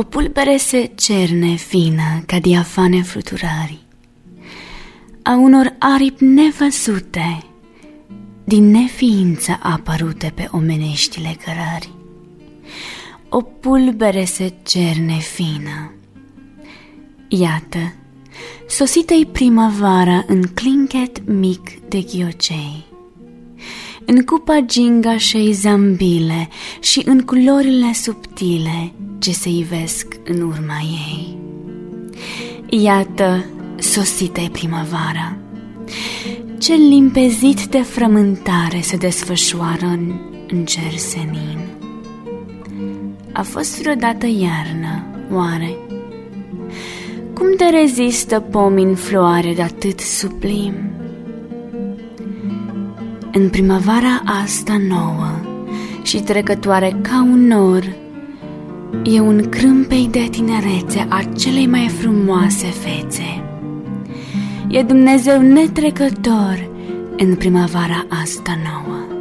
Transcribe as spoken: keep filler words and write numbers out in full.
O pulbere se cerne fină ca diafane fluturări a unor aripi nevăzute, din neființă apărute pe omeneștile cărări. O pulbere se cerne fină. Iată, sosită-i primăvara în clinchet mic de ghiocei, în cupa gingașei zambile și în culorile subtile ce se ivesc în urma ei. Iată, sosită-i primăvara, ce limpezit de frământare se desfășoară în, în cer senin. A fost vreodată iarnă, oare? Cum te rezistă pomii în floare de atât sublim? În primăvara asta nouă și trecătoare ca un nor, e un crâmpei de tinerețe a celei mai frumoase fețe. E Dumnezeu netrecător în primăvara asta nouă.